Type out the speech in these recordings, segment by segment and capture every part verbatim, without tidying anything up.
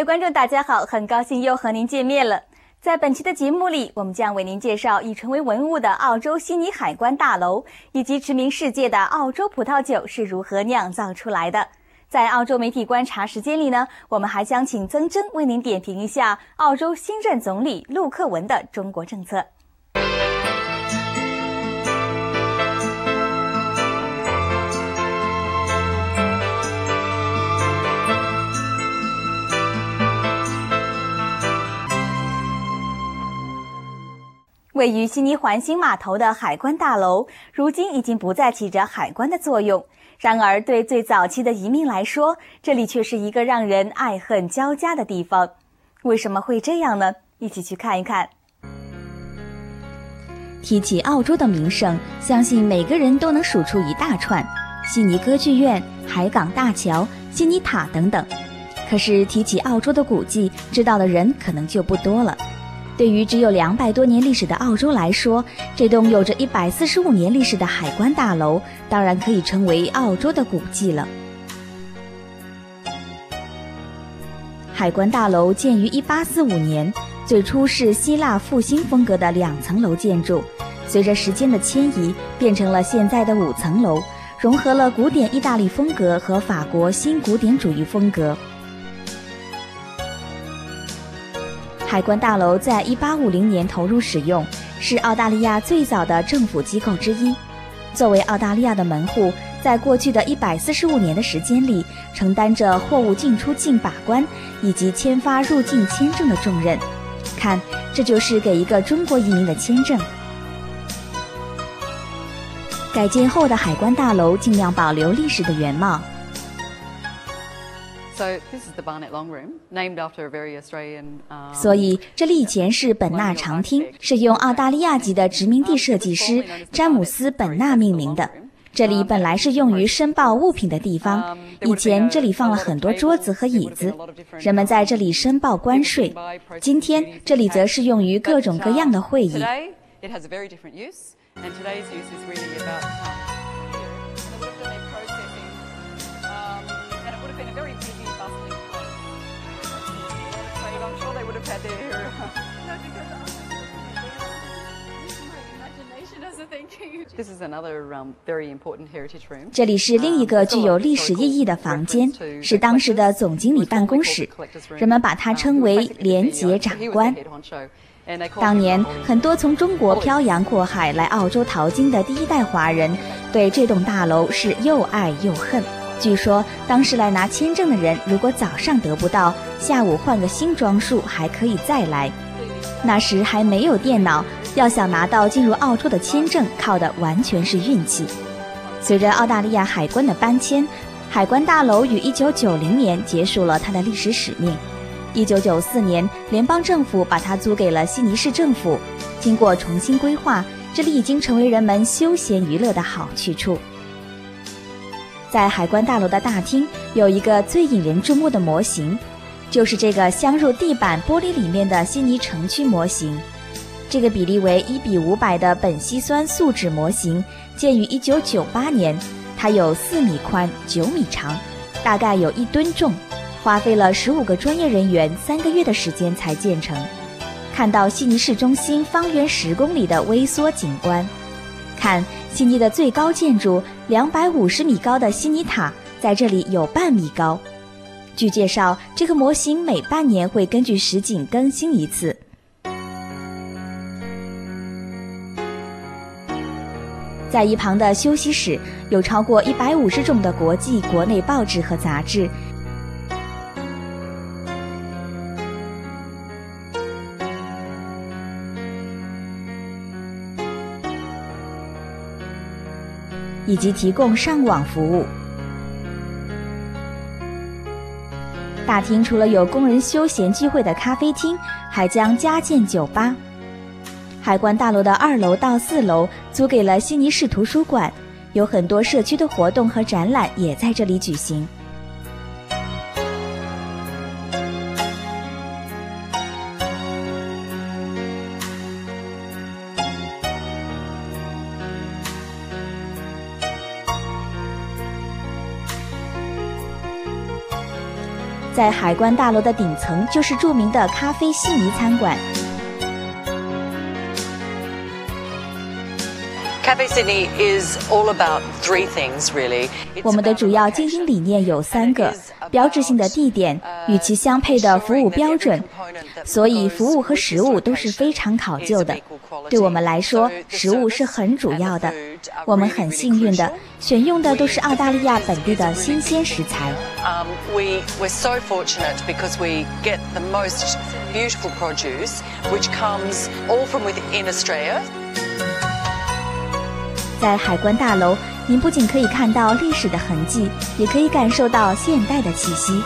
位观众大家好，很高兴又和您见面了。在本期的节目里，我们将为您介绍已成为文物的澳洲悉尼海关大楼，以及驰名世界的澳洲葡萄酒是如何酿造出来的。在澳洲媒体观察时间里呢，我们还将请曾真为您点评一下澳洲新任总理陆克文的中国政策。位于悉尼环形码头的海关大楼，如今已经不再起着海关的作用。然而，对最早期的移民来说，这里却是一个让人爱恨交加的地方。为什么会这样呢？一起去看一看。提起澳洲的名胜，相信每个人都能数出一大串：悉尼歌剧院、海港大桥、悉尼塔等等。可是提起澳洲的古迹，知道的人可能就不多了。对于只有两百多年历史的澳洲来说，这栋有着一百四十五年历史的海关大楼当然可以称为澳洲的古迹了。海关大楼建于一八四五年，最初是希腊复兴风格的两层楼建筑，随着时间的迁移变成了现在的五层楼，融合了古典意大利风格和法国新古典主义风格。海关大楼在一八五零年投入使用，是澳大利亚最早的政府机构之一。作为澳大利亚的门户，在过去的一百四十五年的时间里，承担着货物进出境把关以及签发入境签证的重任。看，这就是给一个中国移民的签证。改建后的海关大楼尽量保留历史的原貌。所以这里以前是本纳长厅，是用澳大利亚籍的殖民地设计师詹姆斯·本纳命名的。这里本来是用于申报物品的地方，以前这里放了很多桌子和椅子，人们在这里申报关税。今天这里则是用于各种各样的会议。这里是另一个具有历史意义的房间，是当时的总经理办公室，人们把它称为廉洁长官。当年很多从中国漂洋过海来澳洲淘金的第一代华人，对这栋大楼是又爱又恨。据说当时来拿签证的人，如果早上得不到，下午换个新装束还可以再来。那时还没有电脑，要想拿到进入澳洲的签证，靠的完全是运气。随着澳大利亚海关的搬迁，海关大楼于一九九零年结束了它的历史使命。一九九四年，联邦政府把它租给了悉尼市政府。经过重新规划，这里已经成为人们休闲娱乐的好去处。在海关大楼的大厅有一个最引人注目的模型，就是这个镶入地板玻璃里面的悉尼城区模型。这个比例为一比五百的苯稀酸素纸模型建于一九九八年，它有四米宽、九米长，大概有一吨重，花费了十五个专业人员三个月的时间才建成。看到悉尼市中心方圆十公里的微缩景观。看悉尼的最高建筑两百五十米高的悉尼塔，在这里有半米高。据介绍，这个模型每半年会根据实景更新一次。在一旁的休息室有超过一百五十种的国际国内报纸和杂志，以及提供上网服务。大厅除了有工人休闲聚会的咖啡厅，还将加建酒吧。海关大楼的二楼到四楼租给了悉尼市图书馆，有很多社区的活动和展览也在这里举行。 在海关大楼的顶层就是著名的咖啡悉尼餐馆。 Cafe Sydney is all about three things, really. 我们的主要经营理念有三个：标志性的地点，与其相配的服务标准，所以服务和食物都是非常考究的。对我们来说，食物是很主要的。我们很幸运的选用的都是澳大利亚本地的新鲜食材。 Um, we, we're so fortunate because we get the most beautiful produce, which comes all from within Australia. 在海关大楼，您不仅可以看到历史的痕迹，也可以感受到现代的气息。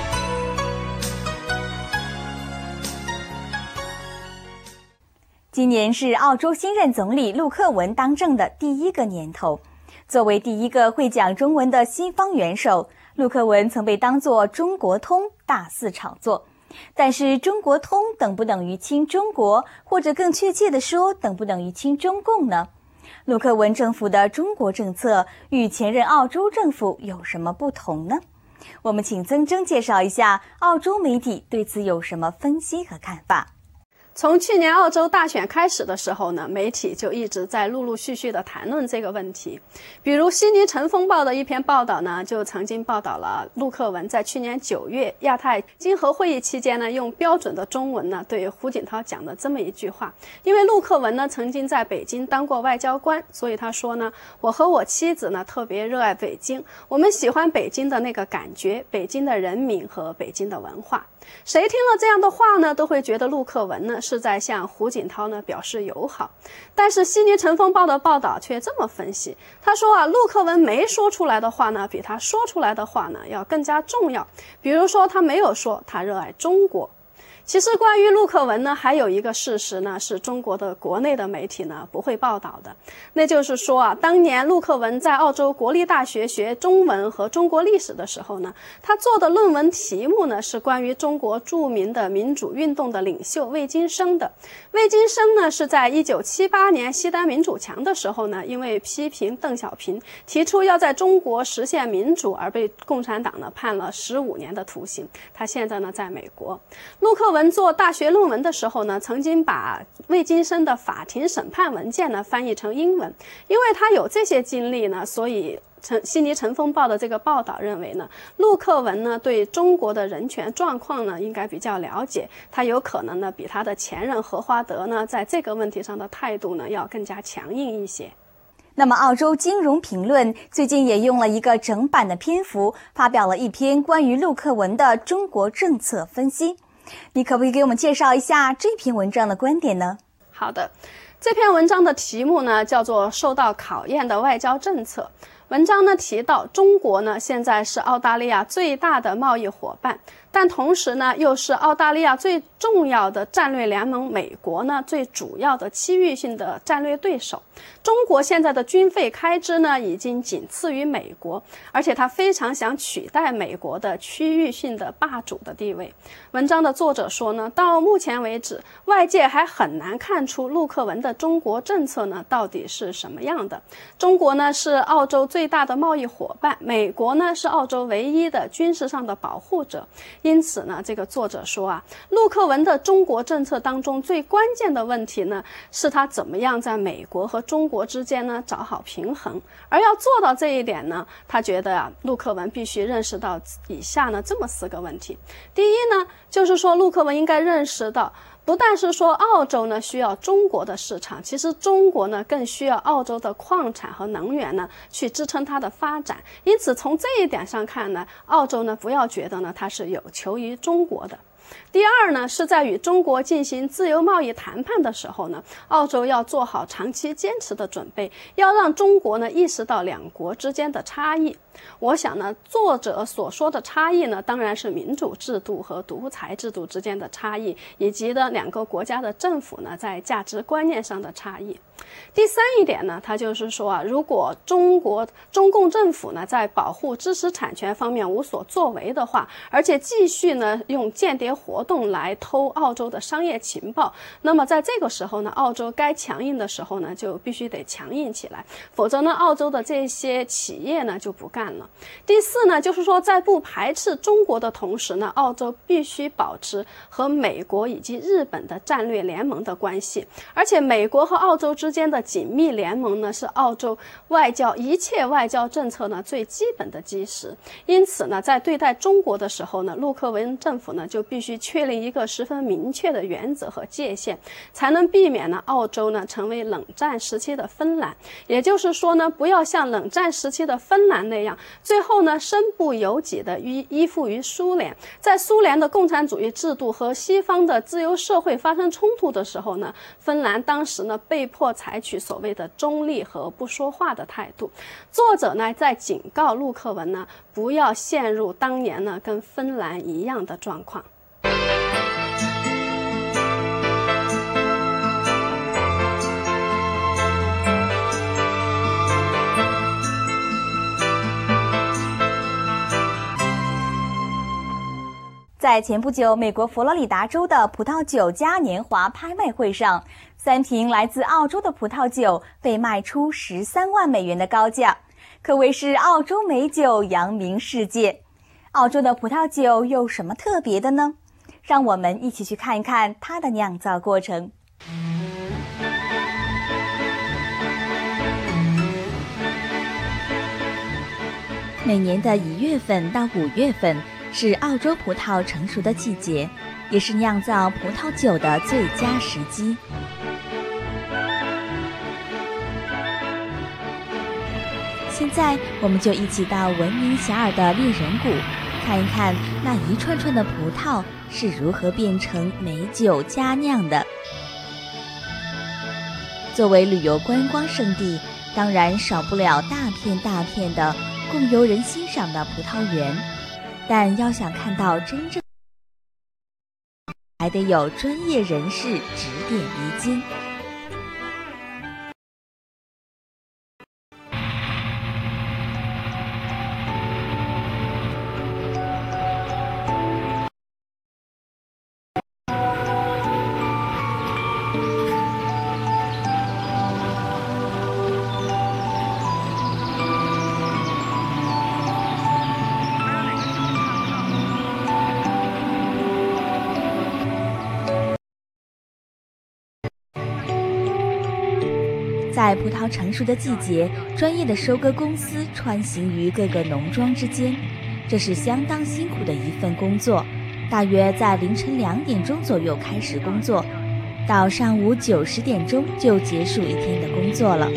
今年是澳洲新任总理陆克文当政的第一个年头。作为第一个会讲中文的西方元首，陆克文曾被当作中国通大肆炒作。但是中国通等不等于亲中国，或者更确切地说，等不等于亲中共呢？陆克文政府的中国政策与前任澳洲政府有什么不同呢？我们请曾铮介绍一下澳洲媒体对此有什么分析和看法。 从去年澳洲大选开始的时候呢，媒体就一直在陆陆续续的谈论这个问题。比如悉尼晨风报的一篇报道呢，就曾经报道了陆克文在去年九月亚太经合会议期间呢，用标准的中文呢对胡锦涛讲的这么一句话。因为陆克文呢曾经在北京当过外交官，所以他说呢，我和我妻子呢特别热爱北京，我们喜欢北京的那个感觉，北京的人民和北京的文化。谁听了这样的话呢，都会觉得陆克文呢是在向胡锦涛呢表示友好。但是悉尼晨风报的报道却这么分析，他说啊，陆克文没说出来的话呢，比他说出来的话呢要更加重要。比如说，他没有说他热爱中国。其实关于陆克文呢，还有一个事实呢，是中国的国内的媒体呢不会报道的，那就是说啊，当年陆克文在澳洲国立大学学中文和中国历史的时候呢，他做的论文题目呢是关于中国著名的民主运动的领袖魏金生的。魏金生呢是在一九七八年西单民主墙的时候呢，因为批评邓小平提出要在中国实现民主而被共产党呢判了十五年的徒刑。他现在呢在美国。陆克文做大学论文的时候呢，曾经把魏金生的法庭审判文件呢翻译成英文。因为他有这些经历呢，所以悉尼晨风报的这个报道认为呢，陆克文呢对中国的人权状况呢应该比较了解，他有可能呢比他的前任何华德呢在这个问题上的态度呢要更加强硬一些。 那么澳洲金融评论最近也用了一个整版的篇幅，发表了一篇关于陆克文的中国政策分析。你可不可以给我们介绍一下这篇文章的观点呢？ 好的，这篇文章的题目呢叫做受到考验的外交政策。文章呢提到，中国呢现在是澳大利亚最大的贸易伙伴，但同时呢又是澳大利亚最重要的战略联盟美国呢最主要的区域性的战略对手。中国现在的军费开支呢已经仅次于美国，而且他非常想取代美国的区域性的霸主的地位。文章的作者说呢，到目前为止，外界还很难看出陆克文的中国政策呢到底是什么样的。中国呢是澳洲最大的贸易伙伴，美国呢是澳洲唯一的军事上的保护者。因此呢，这个作者说啊，陆克文的中国政策当中最关键的问题呢，是他怎么样在美国和中国之间呢找好平衡。而要做到这一点呢，他觉得啊，陆克文必须认识到以下呢这么四个问题。第一呢，就是说陆克文应该认识到，不但是说澳洲呢需要中国的市场，其实中国呢更需要澳洲的矿产和能源呢去支撑它的发展。因此从这一点上看呢，澳洲呢不要觉得呢它是有求于中国的。第二呢，是在与中国进行自由贸易谈判的时候呢，澳洲要做好长期坚持的准备，要让中国呢意识到两国之间的差异。我想呢，作者所说的差异呢，当然是民主制度和独裁制度之间的差异，以及的两个国家的政府呢在价值观念上的差异。第三一点呢，他就是说啊，如果中国中共政府呢在保护知识产权方面无所作为的话，而且继续呢用间谍活动来偷澳洲的商业情报，那么在这个时候呢，澳洲该强硬的时候呢就必须得强硬起来，否则呢澳洲的这些企业呢就不干断了。第四呢，就是说在不排斥中国的同时呢，澳洲必须保持和美国以及日本的战略联盟的关系，而且美国和澳洲之间的紧密联盟呢，是澳洲外交一切外交政策呢最基本的基石。因此呢，在对待中国的时候呢，陆克文政府呢就必须确立一个十分明确的原则和界限，才能避免呢澳洲呢成为冷战时期的芬兰。也就是说呢，不要像冷战时期的芬兰那样，最后呢身不由己的依依附于苏联。在苏联的共产主义制度和西方的自由社会发生冲突的时候呢，芬兰当时呢被迫采取所谓的中立和不说话的态度。作者呢在警告陆克文呢，不要陷入当年呢跟芬兰一样的状况。 在前不久，美国佛罗里达州的葡萄酒嘉年华拍卖会上，三瓶来自澳洲的葡萄酒被卖出十三万美元的高价，可谓是澳洲美酒扬名世界。澳洲的葡萄酒有什么特别的呢？让我们一起去看一看它的酿造过程。每年的一月份到五月份是澳洲葡萄成熟的季节，也是酿造葡萄酒的最佳时机。现在我们就一起到闻名遐迩的猎人谷，看一看那一串串的葡萄是如何变成美酒佳酿的。作为旅游观光胜地，当然少不了大片大片的供游人欣赏的葡萄园。但要想看到真正，还得有专业人士指点迷津。在葡萄成熟的季节，专业的收割公司穿行于各个农庄之间，这是相当辛苦的一份工作。大约在凌晨两点钟左右开始工作，到上午九十点钟就结束一天的工作了。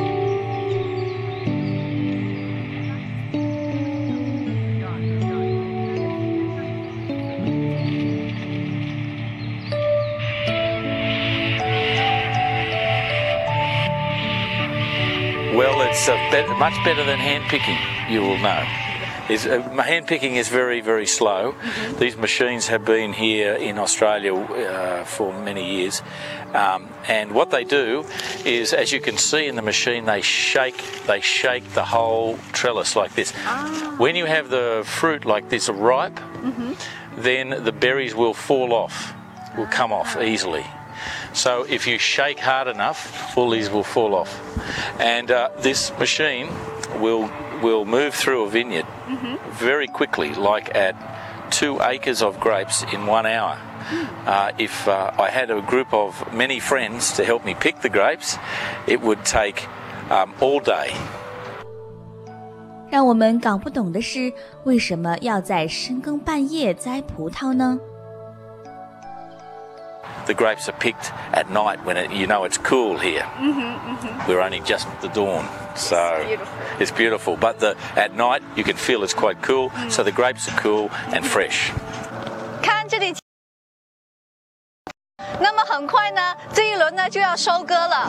Well, it's uh, better, much better than hand picking, you will know. Is, uh, hand picking is very, very slow. Mm-hmm. These machines have been here in Australia uh, for many years. Um, and what they do is, as you can see in the machine, they shake, they shake the whole trellis like this. Ah. When you have the fruit like this ripe, mm-hmm. then the berries will fall off, will come off easily. So if you shake hard enough, all these will fall off. And uh, this machine will will move through a vineyard mm-hmm. very quickly, like at two acres of grapes in one hour. Uh, if uh, I had a group of many friends to help me pick the grapes, it would take um, all day. 让我们搞不懂的是，为什么要在深更半夜摘葡萄呢？ The grapes are picked at night when it, you know it's cool here. Mm-hmm, mm-hmm. We're only just at the dawn, so it's beautiful. It's beautiful. But the, at night you can feel it's quite cool, mm-hmm. so the grapes are cool and fresh. 看这里，那么很快呢，这一轮呢就要收割了。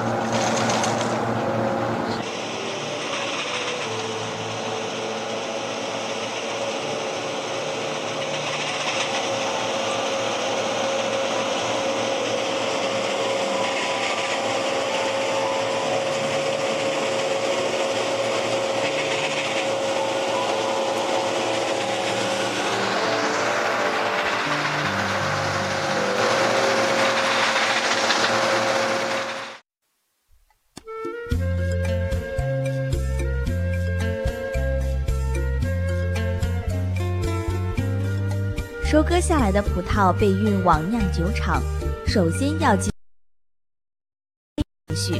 收割下来的葡萄被运往酿酒厂，首先要经程序。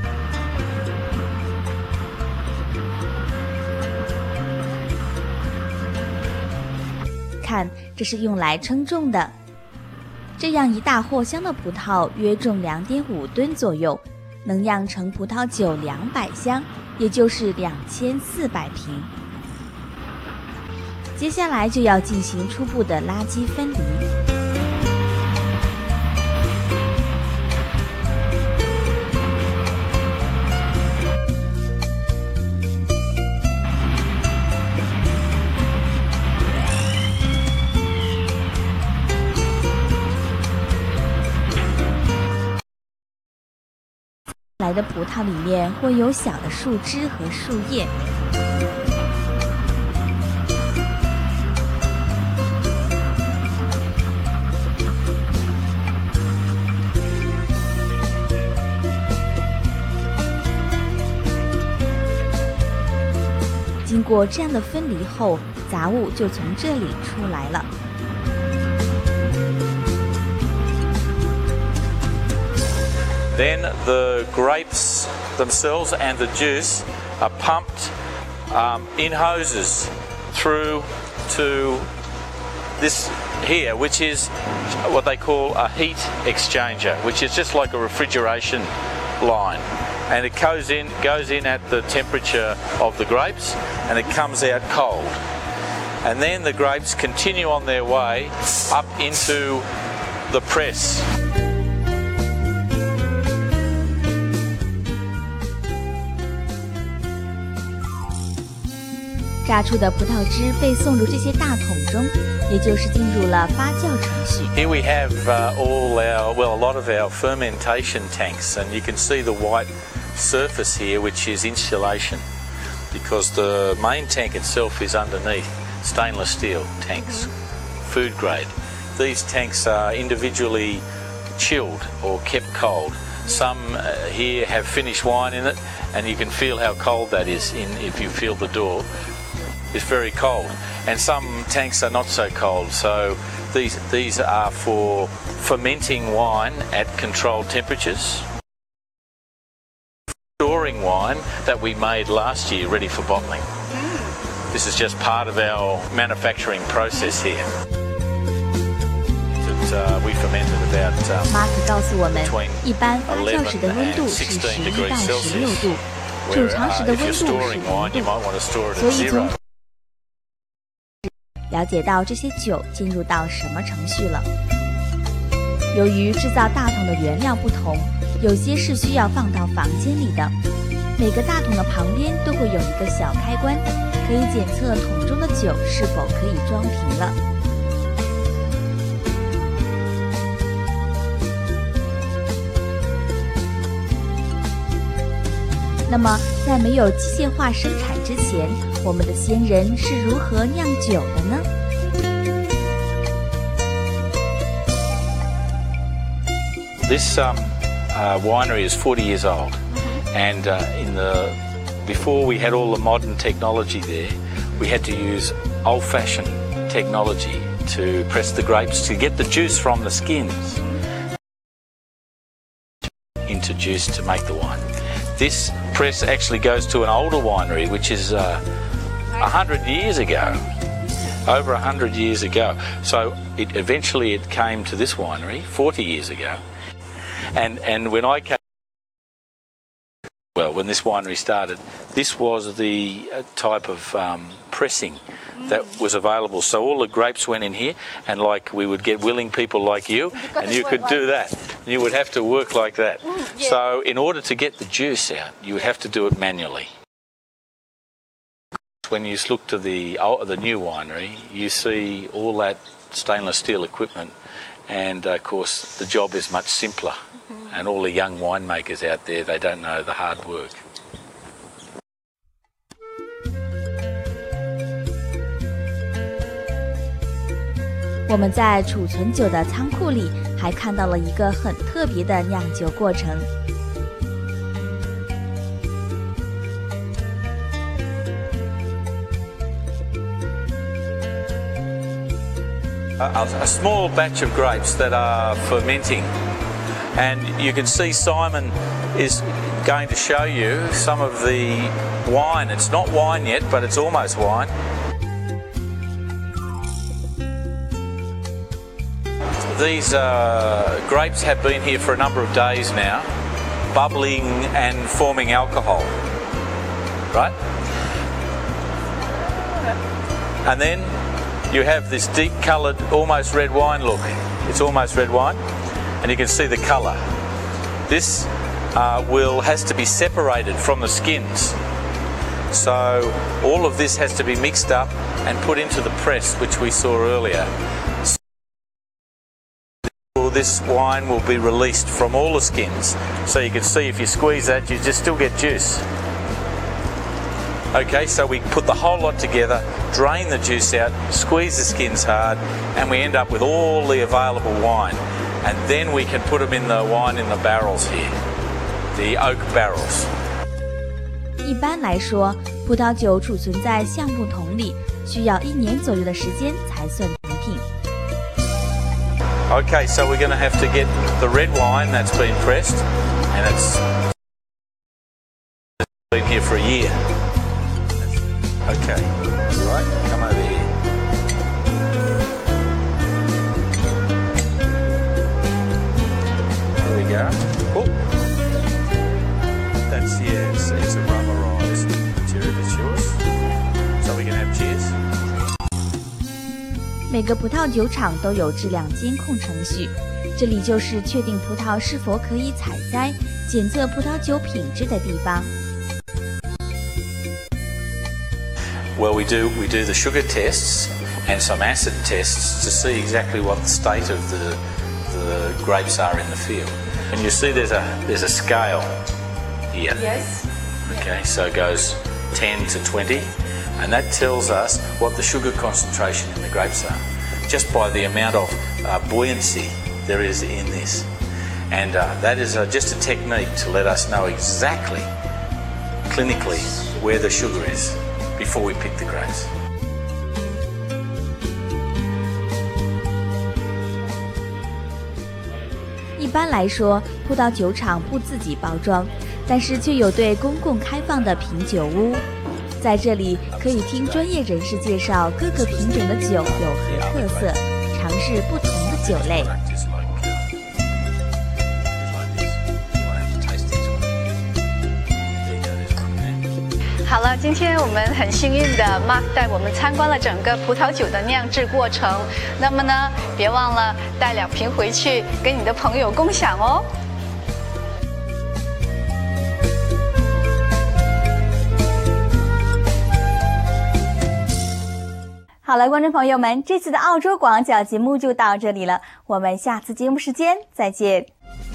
看，这是用来称重的。这样一大货箱的葡萄约重两点五吨左右，能酿成葡萄酒两百箱，也就是两千四百瓶。接下来就要进行初步的垃圾分离。来的葡萄里面会有小的树枝和树叶。经过这样的分离后，杂物就从这里出来了。 Then the grapes themselves and the juice are pumped um, in hoses through to this here, which is what they call a heat exchanger, which is just like a refrigeration line. And it goes in, goes in at the temperature of the grapes, and it comes out cold. And then the grapes continue on their way up into the press. 榨出的葡萄汁被送入这些大桶中，也就是进入了发酵程序。 Here we have uh, all our, well, a lot of our fermentation tanks, and you can see the white surface here, which is insulation, because the main tank itself is underneath, stainless steel tanks, food grade. These tanks are individually chilled or kept cold. Some uh, here have finished wine in it, and you can feel how cold that is in if you feel the door. It's very cold, and some tanks are not so cold, so these these are for fermenting wine at controlled temperatures. Storing wine that we made last year ready for bottling. This is just part of our manufacturing process here. That, uh, we fermented about um, 马可告诉我们， between 一般发酵时的温度 eleven 是 and 十 sixteen 一 degrees 到十六 Celsius. 度，储 Where, 藏时 uh, 的 if 温 you're 度是 storing 零 wine, 度 you。might want to store it 所 at 以从 zero. 了解到这些酒进入到什么程序了。由于制造大桶的原料不同，有些是需要放到房间里的。每个大桶的旁边都会有一个小开关，可以检测桶中的酒是否可以装瓶了。那么，在没有机械化生产之前，我们的先人是如何酿酒的呢？ This um, uh, winery is forty years old, and uh, in the before we had all the modern technology there, we had to use old-fashioned technology to press the grapes to get the juice from the skins into juice to make the wine. This press actually goes to an older winery, which is uh, one hundred years ago, over one hundred years ago. So it, eventually it came to this winery forty years ago. And, and when I came, well, when this winery started, this was the type of um, pressing that was available. So all the grapes went in here, and like we would get willing people like you, and you could do that. You would have to work like that. So in order to get the juice out, you would have to do it manually. When you look to the, the new winery, you see all that stainless steel equipment, and uh, of course the job is much simpler. And all the young winemakers out there, they don't know the hard work. 我们在储存酒的仓库里还看到了一个很特别的酿酒过程。 a, a small batch of grapes that are fermenting. And you can see Simon is going to show you some of the wine. It's not wine yet, but it's almost wine. These uh, grapes have been here for a number of days now, bubbling and forming alcohol, right? And then you have this deep coloured, almost red wine look. It's almost red wine, and you can see the colour. This uh, will has to be separated from the skins. So all of this has to be mixed up and put into the press, which we saw earlier. So this wine will be released from all the skins. So you can see if you squeeze that, you just still get juice. Okay, so we put the whole lot together, drain the juice out, squeeze the skins hard, and we end up with all the available wine. And then we can put them in the wine in the barrels here, the oak barrels. 一般来说，葡萄酒储存在橡木桶里，需要一年左右的时间才算成品。 Okay, so we're going to have to get the red wine that's been pressed, and it's been here for a year. Okay, right, come over here. There we go. Oh, that's, yeah, it's, it's a rubberized material. It's yours. So we can have cheers. 每个葡萄酒厂都有质量监控程序，这里就是确定葡萄是否可以采摘、检测葡萄酒品质的地方。 Well, we do we do the sugar tests and some acid tests to see exactly what the state of the the grapes are in the field. And you see there's a there's a scale here. Yes. Okay, so it goes ten to twenty, and that tells us what the sugar concentration in the grapes are, just by the amount of uh, buoyancy there is in this. And uh, that is uh, just a technique to let us know exactly, clinically, where the sugar is before we pick the grapes. 一般来说，葡萄酒厂不自己包装，但是却有对公共开放的品酒屋。在这里可以听专业人士介绍各个品种的酒有何特色，尝试不同的酒类。 好了，今天我们很幸运的 Mark 带我们参观了整个葡萄酒的酿制过程。那么呢，别忘了带两瓶回去跟你的朋友共享哦。 好了，观众朋友们，这次的澳洲广角节目就到这里了，我们下次节目时间再见。